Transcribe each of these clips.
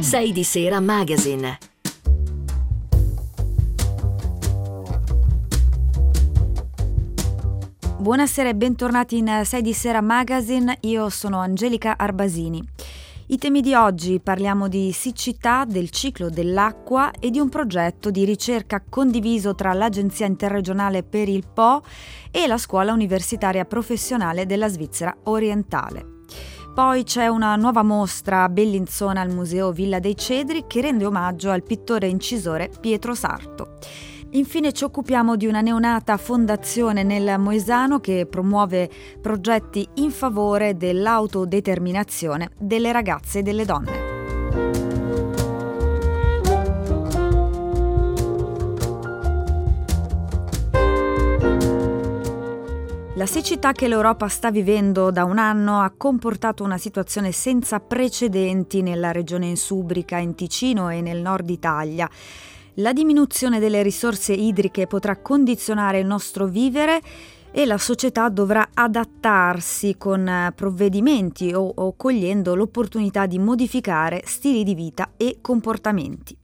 6 di Sera Magazine. Buonasera e bentornati in 6 di Sera Magazine, io sono Angelica Arbasini. I temi di oggi: parliamo di siccità, del ciclo dell'acqua e di un progetto di ricerca condiviso tra l'Agenzia Interregionale per il Po e la Scuola Universitaria Professionale della Svizzera Orientale. Poi c'è una nuova mostra a Bellinzona al Museo Villa dei Cedri che rende omaggio al pittore e incisore Pietro Sarto. Infine ci occupiamo di una neonata fondazione nel Moesano che promuove progetti in favore dell'autodeterminazione delle ragazze e delle donne. La siccità che l'Europa sta vivendo da un anno ha comportato una situazione senza precedenti nella regione insubrica, in Ticino e nel nord Italia. La diminuzione delle risorse idriche potrà condizionare il nostro vivere e la società dovrà adattarsi con provvedimenti o cogliendo l'opportunità di modificare stili di vita e comportamenti.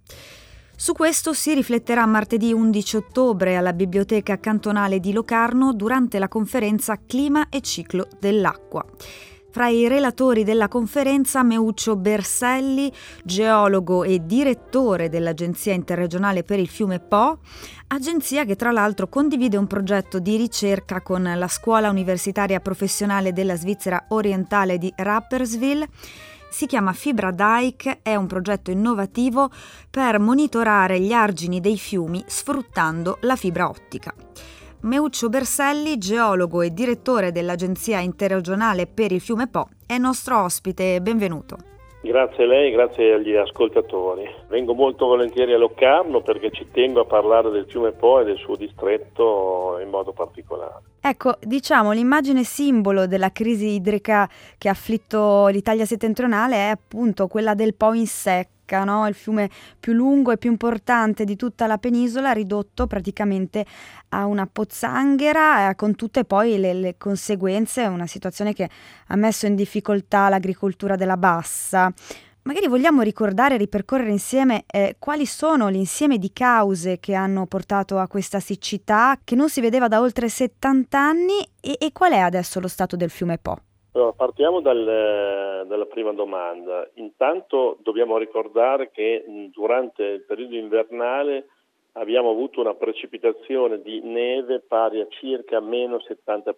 Su questo si rifletterà martedì 11 ottobre alla Biblioteca Cantonale di Locarno durante la conferenza Clima e ciclo dell'acqua. Fra i relatori della conferenza Meuccio Berselli, geologo e direttore dell'Agenzia Interregionale per il fiume Po, agenzia che tra l'altro condivide un progetto di ricerca con la Scuola Universitaria Professionale della Svizzera Orientale di Rapperswil. Si chiama Fibra Dike, è un progetto innovativo per monitorare gli argini dei fiumi sfruttando la fibra ottica. Meuccio Berselli, geologo e direttore dell'Agenzia Interregionale per il fiume Po, è nostro ospite. Benvenuto. Grazie a lei, grazie agli ascoltatori. Vengo molto volentieri a Locarno perché ci tengo a parlare del fiume Po e del suo distretto in modo particolare. Ecco, diciamo, l'immagine simbolo della crisi idrica che ha afflitto l'Italia settentrionale è appunto quella del Po in secca, no? Il fiume più lungo e più importante di tutta la penisola, ridotto praticamente a una pozzanghera, con tutte poi le conseguenze, una situazione che ha messo in difficoltà l'agricoltura della bassa. Magari vogliamo ricordare e ripercorrere insieme quali sono l'insieme di cause che hanno portato a questa siccità che non si vedeva da oltre 70 anni e qual è adesso lo stato del fiume Po? Allora, partiamo dalla prima domanda. Intanto dobbiamo ricordare che durante il periodo invernale abbiamo avuto una precipitazione di neve pari a circa meno 70%.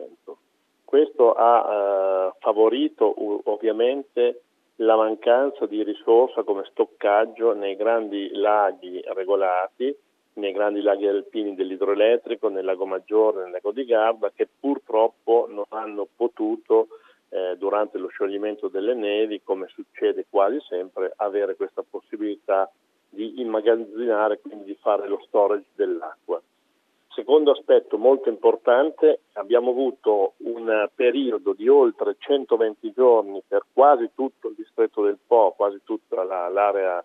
Questo ha favorito ovviamente la mancanza di risorsa come stoccaggio nei grandi laghi regolati, nei grandi laghi alpini dell'idroelettrico, nel Lago Maggiore, nel Lago di Garda, che purtroppo non hanno potuto, durante lo scioglimento delle nevi, come succede quasi sempre, avere questa possibilità di immagazzinare, quindi di fare lo storage dell'acqua. Secondo aspetto molto importante, abbiamo avuto un periodo di oltre 120 giorni per quasi tutto il distretto del Po, quasi tutta l'area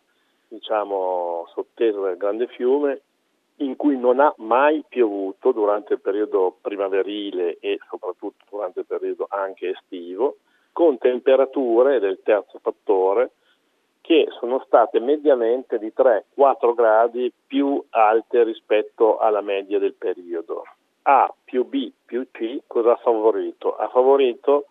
sottesa del grande fiume, in cui non ha mai piovuto durante il periodo primaverile e soprattutto durante il periodo anche estivo, con temperature del terzo fattore che sono state mediamente di 3-4 gradi più alte rispetto alla media del periodo. A più B più C cosa ha favorito? Ha favorito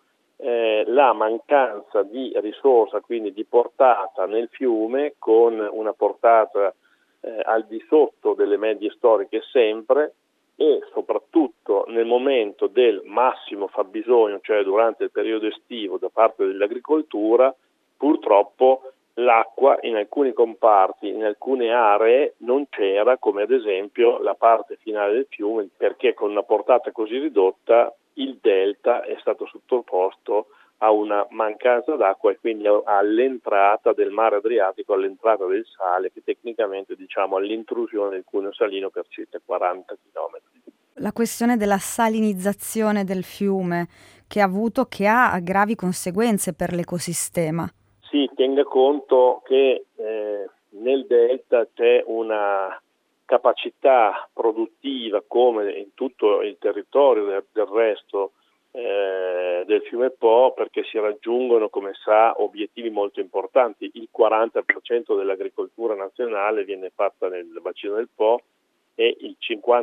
la mancanza di risorsa, quindi di portata nel fiume, con una portata al di sotto delle medie storiche sempre, e soprattutto nel momento del massimo fabbisogno, cioè durante il periodo estivo da parte dell'agricoltura, purtroppo l'acqua in alcuni comparti, in alcune aree non c'era, come ad esempio la parte finale del fiume, perché con una portata così ridotta il delta è stato sottoposto a una mancanza d'acqua e quindi all'entrata del mare Adriatico, all'entrata del sale, che tecnicamente all'intrusione del cuneo salino per circa 40 km. La questione della salinizzazione del fiume che ha gravi conseguenze per l'ecosistema. Si tenga conto che nel delta c'è una capacità produttiva, come in tutto il territorio del resto del fiume Po, perché si raggiungono, come sa, obiettivi molto importanti. Il 40% dell'agricoltura nazionale viene fatta nel bacino del Po e il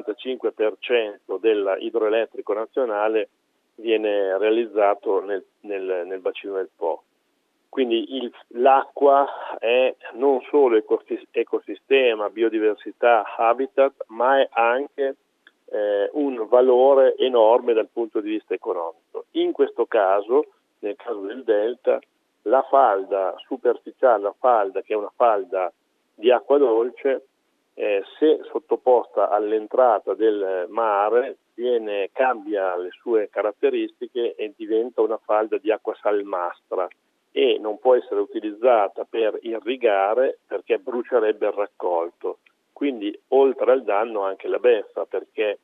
55% dell'idroelettrico nazionale viene realizzato nel bacino del Po. Quindi l'acqua è non solo ecosistema, biodiversità, habitat, ma è anche un valore enorme dal punto di vista economico. In questo caso, nel caso del delta, la falda superficiale, la falda che è una falda di acqua dolce, se sottoposta all'entrata del mare, cambia le sue caratteristiche e diventa una falda di acqua salmastra e non può essere utilizzata per irrigare perché brucierebbe il raccolto. Quindi oltre al danno anche la beffa, perché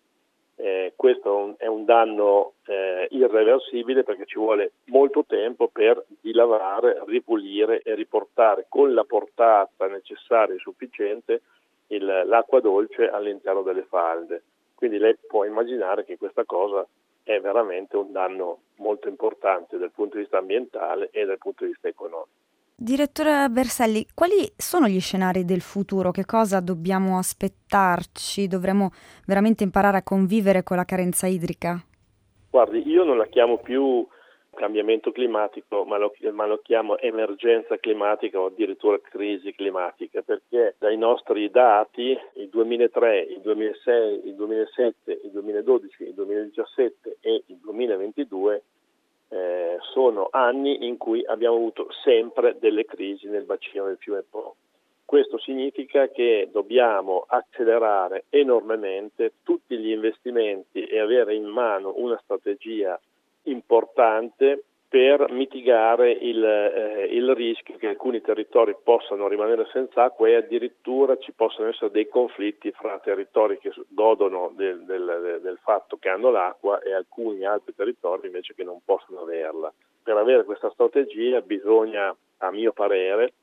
questo è un danno irreversibile, perché ci vuole molto tempo per dilavare, ripulire e riportare con la portata necessaria e sufficiente l'acqua dolce all'interno delle falde. Quindi lei può immaginare che questa cosa è veramente un danno molto importante dal punto di vista ambientale e dal punto di vista economico. Direttore Berselli, quali sono gli scenari del futuro? Che cosa dobbiamo aspettarci? Dovremo veramente imparare a convivere con la carenza idrica? Guardi, io non la chiamo più cambiamento climatico, ma lo chiamo emergenza climatica o addirittura crisi climatica, perché dai nostri dati, il 2003, il 2006, il 2007, il 2012, il 2017 e il 2022 sono anni in cui abbiamo avuto sempre delle crisi nel bacino del fiume Po. Questo significa che dobbiamo accelerare enormemente tutti gli investimenti e avere in mano una strategia importante per mitigare il rischio che alcuni territori possano rimanere senza acqua e addirittura ci possano essere dei conflitti fra territori che godono del fatto che hanno l'acqua e alcuni altri territori invece che non possono averla. Per avere questa strategia bisogna, a mio parere,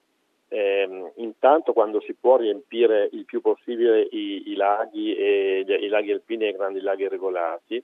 intanto quando si può riempire il più possibile i laghi alpini e i grandi laghi regolati,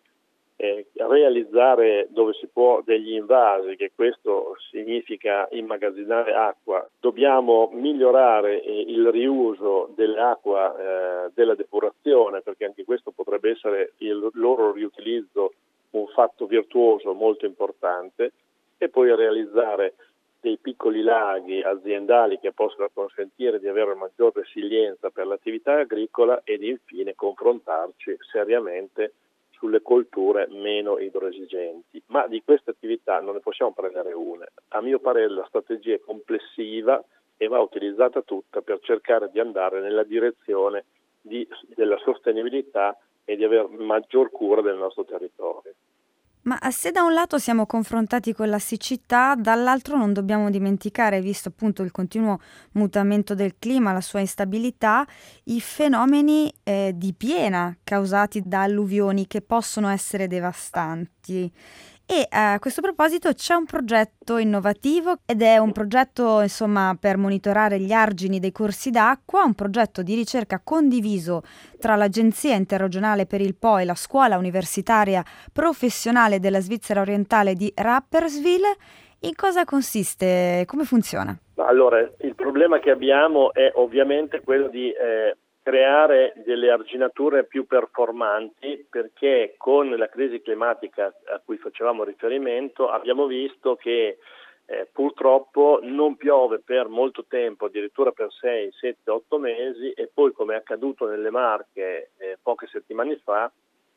realizzare dove si può degli invasi, che questo significa immagazzinare acqua. Dobbiamo migliorare il riuso dell'acqua della depurazione, perché anche questo potrebbe essere il loro riutilizzo un fatto virtuoso molto importante, e poi realizzare dei piccoli laghi aziendali che possono consentire di avere maggior resilienza per l'attività agricola ed infine confrontarci seriamente sulle colture meno idroesigenti. Ma di queste attività non ne possiamo prendere una. A mio parere la strategia è complessiva e va utilizzata tutta per cercare di andare nella direzione della sostenibilità e di avere maggior cura del nostro territorio. Ma se da un lato siamo confrontati con la siccità, dall'altro non dobbiamo dimenticare, visto appunto il continuo mutamento del clima, la sua instabilità, i fenomeni di piena causati da alluvioni che possono essere devastanti. E a questo proposito c'è un progetto innovativo ed è un progetto per monitorare gli argini dei corsi d'acqua, un progetto di ricerca condiviso tra l'Agenzia Interregionale per il Po e la Scuola Universitaria Professionale della Svizzera Orientale di Rapperswil. In cosa consiste? Come funziona? Allora, il problema che abbiamo è ovviamente quello di creare delle arginature più performanti, perché con la crisi climatica a cui facevamo riferimento abbiamo visto che purtroppo non piove per molto tempo, addirittura per 6, 7, 8 mesi, e poi, come è accaduto nelle Marche poche settimane fa,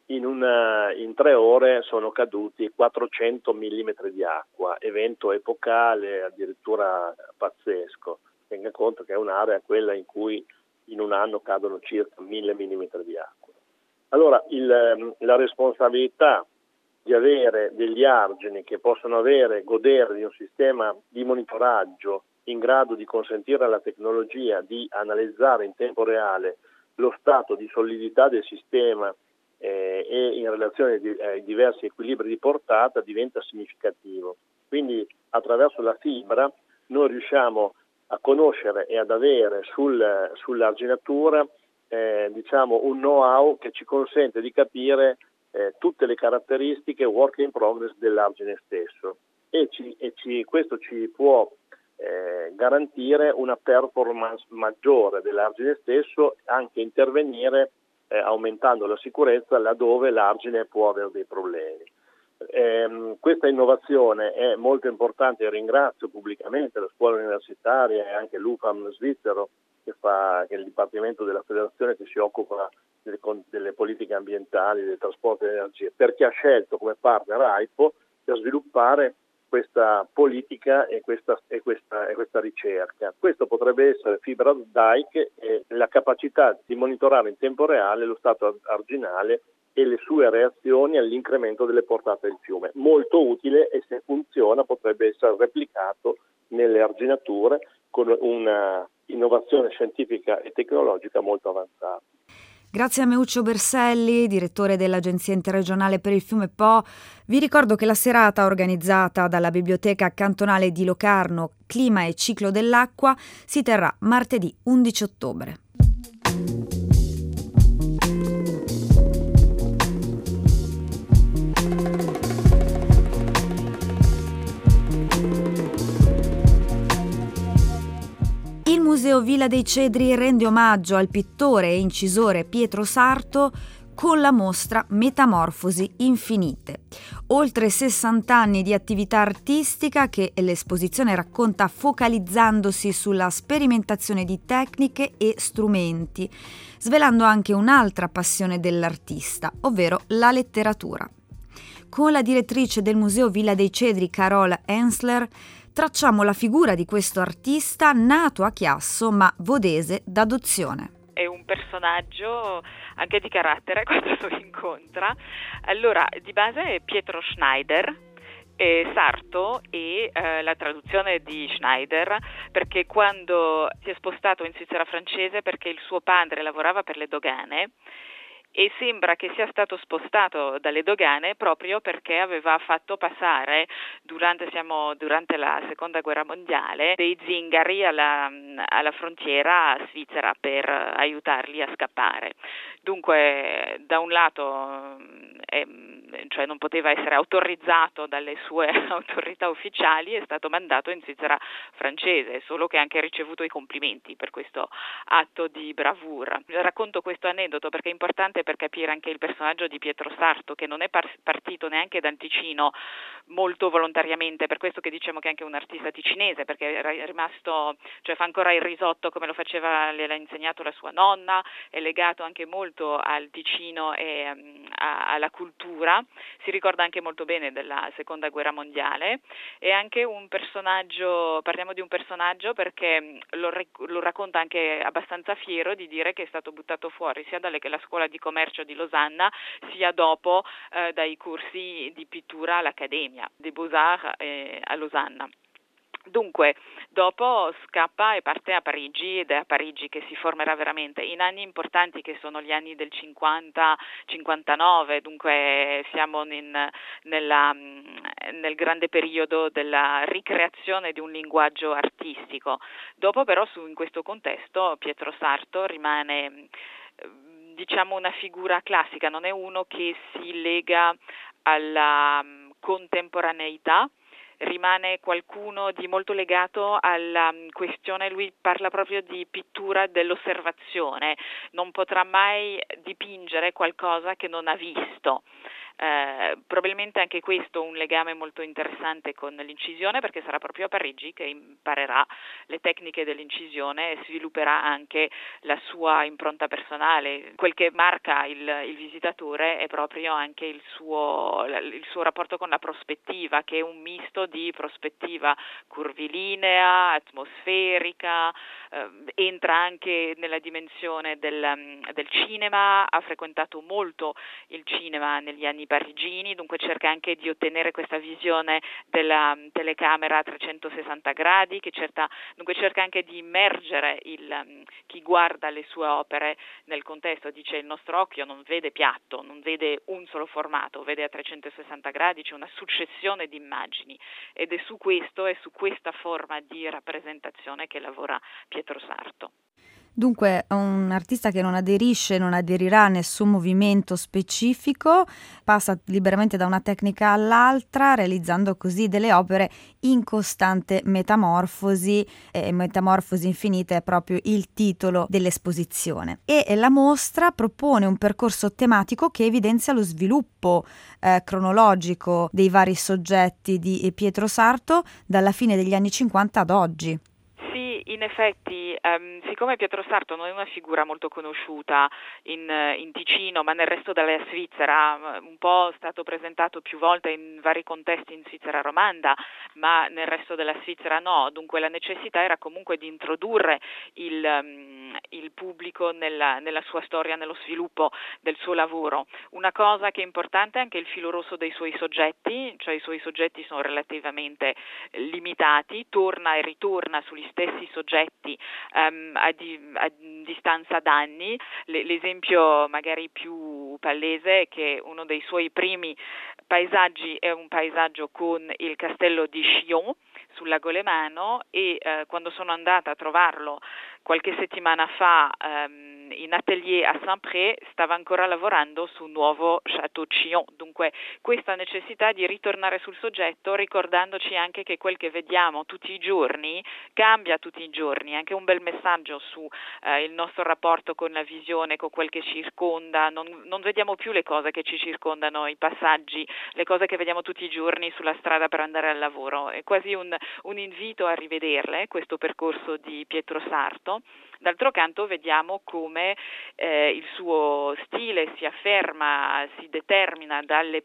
in 3 ore sono caduti 400 mm di acqua, evento epocale addirittura pazzesco. Tenga conto che è un'area quella in cui in un anno cadono circa 1000 mm di acqua. Allora la responsabilità di avere degli argini che possono godere di un sistema di monitoraggio in grado di consentire alla tecnologia di analizzare in tempo reale lo stato di solidità del sistema e in relazione ai diversi equilibri di portata diventa significativo. Quindi attraverso la fibra noi riusciamo a conoscere e ad avere sull'arginatura un know-how che ci consente di capire tutte le caratteristiche work in progress dell'argine stesso questo ci può garantire una performance maggiore dell'argine stesso, anche intervenire aumentando la sicurezza laddove l'argine può avere dei problemi. Questa innovazione è molto importante e ringrazio pubblicamente la scuola universitaria e anche l'UFAM svizzero che è il dipartimento della federazione che si occupa delle politiche ambientali, del trasporto e dell'energia, perché ha scelto come partner AIPO per sviluppare questa politica e questa ricerca. Questo potrebbe essere fibra dike e la capacità di monitorare in tempo reale lo stato arginale e le sue reazioni all'incremento delle portate del fiume. Molto utile e se funziona potrebbe essere replicato nelle arginature con una innovazione scientifica e tecnologica molto avanzata. Grazie a Meuccio Berselli, direttore dell'Agenzia Interregionale per il Fiume Po. Vi ricordo che la serata organizzata dalla Biblioteca Cantonale di Locarno, Clima e Ciclo dell'Acqua, si terrà martedì 11 ottobre. Il Museo Villa dei Cedri rende omaggio al pittore e incisore Pietro Sarto con la mostra Metamorfosi infinite. Oltre 60 anni di attività artistica che l'esposizione racconta focalizzandosi sulla sperimentazione di tecniche e strumenti, svelando anche un'altra passione dell'artista, ovvero la letteratura. Con la direttrice del Museo Villa dei Cedri, Carol Hensler, tracciamo la figura di questo artista nato a Chiasso ma vodese d'adozione. È un personaggio anche di carattere quando lo incontra. Allora, di base è Pietro Schneider, Sarto e la traduzione di Schneider, perché quando si è spostato in Svizzera francese perché il suo padre lavorava per le dogane e sembra che sia stato spostato dalle dogane proprio perché aveva fatto passare durante la seconda guerra mondiale dei zingari alla frontiera svizzera per aiutarli a scappare. Dunque da un lato cioè non poteva essere autorizzato dalle sue autorità ufficiali, è stato mandato in Svizzera francese, solo che ha anche ricevuto i complimenti per questo atto di bravura. Racconto questo aneddoto perché è importante per capire anche il personaggio di Pietro Sarto, che non è partito neanche dal Ticino molto volontariamente, per questo che diciamo che è anche un artista ticinese, perché è rimasto, cioè fa ancora il risotto come lo faceva, le l'ha insegnato la sua nonna, è legato anche molto al Ticino e alla cultura, si ricorda anche molto bene della seconda guerra mondiale. È anche un personaggio, parliamo di un personaggio perché lo racconta anche abbastanza fiero di dire che è stato buttato fuori sia dalla scuola di commercio di Losanna sia dopo dai corsi di pittura all'Accademia des Beaux-Arts a Losanna. Dunque, dopo scappa e parte a Parigi ed è a Parigi che si formerà veramente in anni importanti che sono gli anni del 50-59, dunque siamo nel grande periodo della ricreazione di un linguaggio artistico. Dopo però in questo contesto Pietro Sarto rimane diciamo una figura classica, non è uno che si lega alla contemporaneità, rimane qualcuno di molto legato alla questione, lui parla proprio di pittura dell'osservazione, non potrà mai dipingere qualcosa che non ha visto. Probabilmente anche questo un legame molto interessante con l'incisione, perché sarà proprio a Parigi che imparerà le tecniche dell'incisione e svilupperà anche la sua impronta personale. Quel che marca il visitatore è proprio anche il suo rapporto con la prospettiva, che è un misto di prospettiva curvilinea, atmosferica, entra anche nella dimensione del cinema, ha frequentato molto il cinema negli anni parigini, dunque cerca anche di ottenere questa visione della telecamera a 360 gradi, dunque cerca anche di immergere chi guarda le sue opere nel contesto. Dice: il nostro occhio non vede piatto, non vede un solo formato, vede a 360 gradi, c'è una successione di immagini, ed è su questa forma di rappresentazione che lavora Pietro Sarto. Dunque un artista che non aderirà a nessun movimento specifico, passa liberamente da una tecnica all'altra, realizzando così delle opere in costante metamorfosi, e metamorfosi infinite è proprio il titolo dell'esposizione. E la mostra propone un percorso tematico che evidenzia lo sviluppo cronologico dei vari soggetti di Pietro Sarto dalla fine degli anni 50 ad oggi. In effetti, siccome Pietro Sarto non è una figura molto conosciuta in Ticino, ma nel resto della Svizzera, un po' stato presentato più volte in vari contesti in Svizzera romanda, ma nel resto della Svizzera no, dunque la necessità era comunque di introdurre il pubblico nella sua storia, nello sviluppo del suo lavoro. Una cosa che è importante è anche il filo rosso dei suoi soggetti, cioè i suoi soggetti sono relativamente limitati, torna e ritorna sugli stessi soggetti a distanza d'anni. L'esempio magari più palese è che uno dei suoi primi paesaggi è un paesaggio con il castello di Chillon sul lago Lemano e quando sono andata a trovarlo qualche settimana fa in atelier a Saint-Pré stava ancora lavorando su un nuovo Château Chillon, dunque questa necessità di ritornare sul soggetto ricordandoci anche che quel che vediamo tutti i giorni cambia tutti i giorni, anche un bel messaggio su il nostro rapporto con la visione, con quel che ci circonda, non vediamo più le cose che ci circondano, i passaggi, le cose che vediamo tutti i giorni sulla strada per andare al lavoro, è quasi un invito a rivederle, questo percorso di Pietro Sarto. D'altro canto vediamo come il suo stile si afferma, si determina dai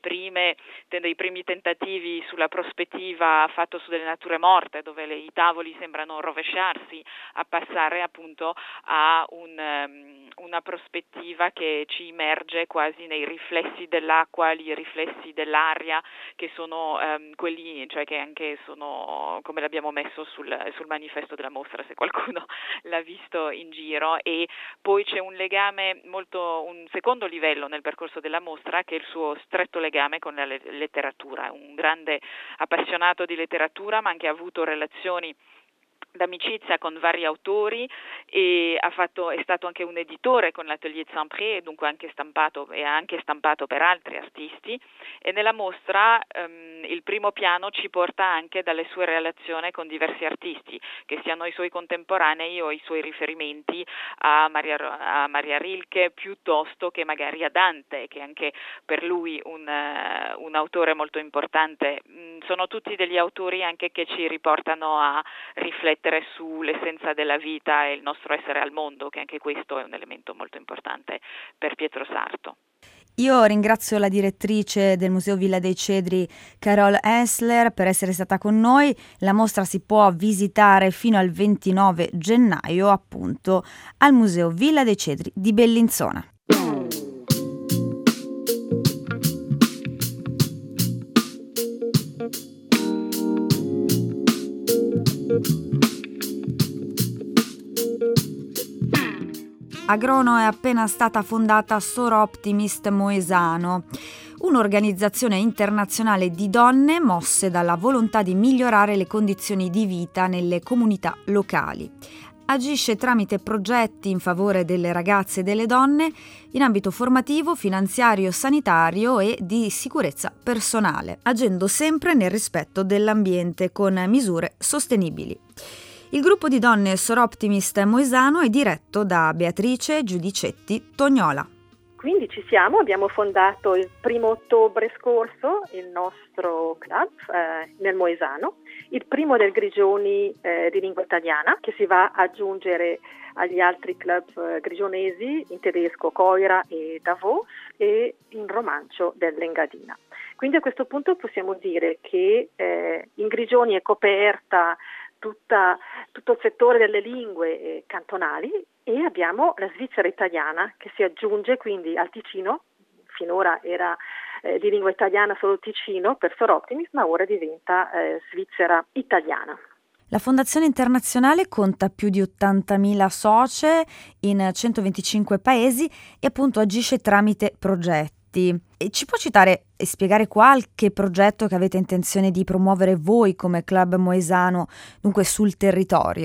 primi tentativi sulla prospettiva fatto su delle nature morte, dove i tavoli sembrano rovesciarsi, a passare appunto a una prospettiva che ci immerge quasi nei riflessi dell'acqua, i riflessi dell'aria, che sono quelli, cioè che anche sono come l'abbiamo messo sul manifesto della mostra, se qualcuno l'ha visto in giro. E poi c'è un legame un secondo livello nel percorso della mostra, che è il suo stretto legame con la letteratura. È un grande appassionato di letteratura, ma anche ha avuto relazioni d'amicizia con vari autori e è stato anche un editore con l'Atelier de Saint-Pré, dunque ha anche stampato per altri artisti, e nella mostra il primo piano ci porta anche dalle sue relazioni con diversi artisti, che siano i suoi contemporanei o i suoi riferimenti a Maria Rilke, piuttosto che magari a Dante, che anche per lui un autore molto importante. Sono tutti degli autori anche che ci riportano a riflettere sull'essenza della vita e il nostro essere al mondo, che anche questo è un elemento molto importante per Pietro Sarto. Io ringrazio la direttrice del Museo Villa dei Cedri, Carole Hensler, per essere stata con noi. La mostra si può visitare fino al 29 gennaio, appunto, al Museo Villa dei Cedri di Bellinzona. A Grono è appena stata fondata Soroptimist Moesano, un'organizzazione internazionale di donne mosse dalla volontà di migliorare le condizioni di vita nelle comunità locali. Agisce tramite progetti in favore delle ragazze e delle donne in ambito formativo, finanziario, sanitario e di sicurezza personale, agendo sempre nel rispetto dell'ambiente con misure sostenibili. Il gruppo di donne Soroptimist Moesano è diretto da Beatrice Giudicetti Tognola. Quindi abbiamo fondato il 1 ottobre scorso il nostro club nel Moesano, il primo del Grigioni di lingua italiana, che si va ad aggiungere agli altri club grigionesi in tedesco Coira e Davos e in romancio dell'Engadina. Quindi a questo punto possiamo dire che in Grigioni è coperta tutto il settore delle lingue cantonali e abbiamo la Svizzera italiana che si aggiunge quindi al Ticino. Finora era di lingua italiana solo Ticino per Soroptimist, ma ora diventa Svizzera italiana. La Fondazione Internazionale conta più di 80.000 socie in 125 paesi e appunto agisce tramite progetti. E ci può citare e spiegare qualche progetto che avete intenzione di promuovere voi come Club Moesano, dunque sul territorio?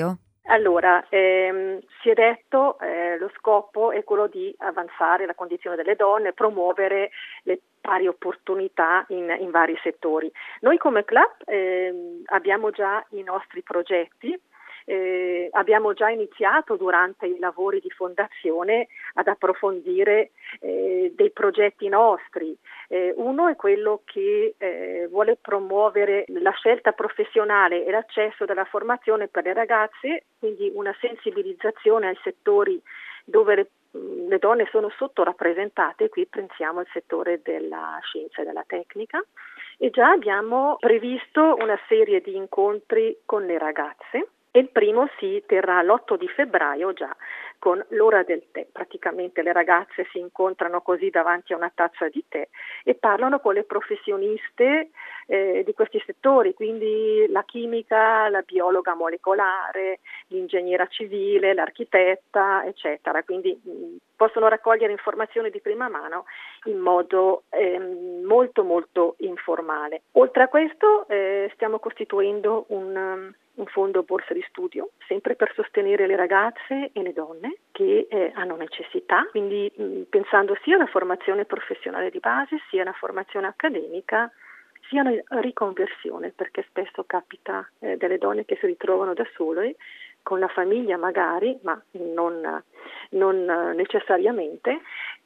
Allora, si è detto lo scopo è quello di avanzare la condizione delle donne, promuovere le pari opportunità in vari settori. Noi come club abbiamo già i nostri progetti. Abbiamo già iniziato durante i lavori di fondazione ad approfondire dei progetti nostri. Uno è quello che vuole promuovere la scelta professionale e l'accesso della formazione per le ragazze, quindi una sensibilizzazione ai settori dove le donne sono sottorappresentate. Qui pensiamo al settore della scienza e della tecnica, e già abbiamo previsto una serie di incontri con le ragazze. E il primo si terrà l'8 di febbraio già con l'ora del tè. Praticamente le ragazze si incontrano così davanti a una tazza di tè e parlano con le professioniste di questi settori, quindi la chimica, la biologa molecolare, l'ingegnera civile, l'architetta, eccetera. Quindi possono raccogliere informazioni di prima mano in modo molto molto informale. Oltre a questo stiamo costituendo un fondo borsa di studio, sempre per sostenere le ragazze e le donne che hanno necessità, quindi pensando sia alla formazione professionale di base, sia alla formazione accademica, sia alla riconversione, perché spesso capita delle donne che si ritrovano da sole, con la famiglia magari, ma non necessariamente,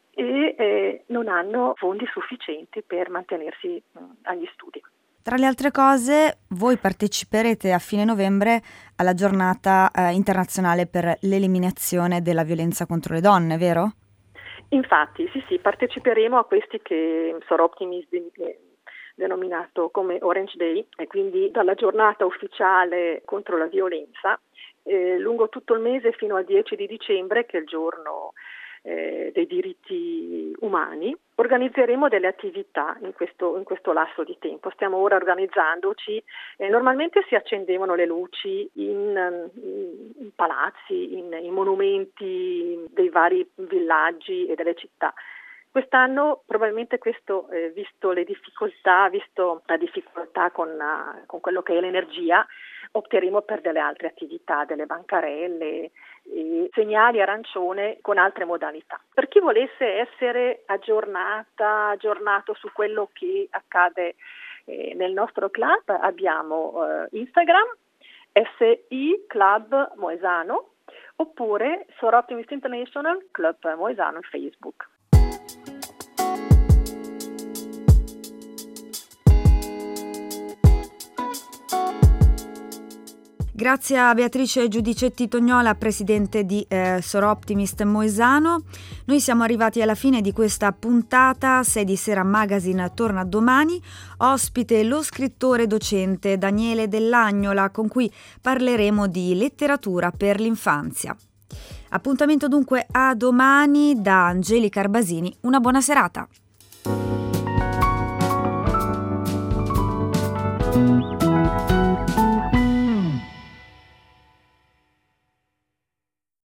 e non hanno fondi sufficienti per mantenersi agli studi. Tra le altre cose, voi parteciperete a fine novembre alla giornata internazionale per l'eliminazione della violenza contro le donne, vero? Infatti, sì, parteciperemo a questi che Soroptimist denominato come Orange Day, e quindi dalla giornata ufficiale contro la violenza lungo tutto il mese fino al 10 di dicembre, che è il giorno dei diritti umani. Organizzeremo delle attività in questo lasso di tempo. Stiamo ora organizzandoci. Normalmente si accendevano le luci in palazzi, in monumenti dei vari villaggi e delle città. Quest'anno probabilmente questo, visto le difficoltà, visto la difficoltà con quello che è l'energia, opteremo per delle altre attività, delle bancarelle, segnali arancione con altre modalità. Per chi volesse essere aggiornato su quello che accade nel nostro club, abbiamo Instagram, SI Club Moesano, oppure Soroptimist International Club Moesano in Facebook. Grazie a Beatrice Giudicetti Tognola, presidente di Soroptimist Moesano. Noi siamo arrivati alla fine di questa puntata. 6 di Sera Magazine torna domani. Ospite lo scrittore docente Daniele Dell'Agnola, con cui parleremo di letteratura per l'infanzia. Appuntamento dunque a domani da Angelica Arbasini. Una buona serata.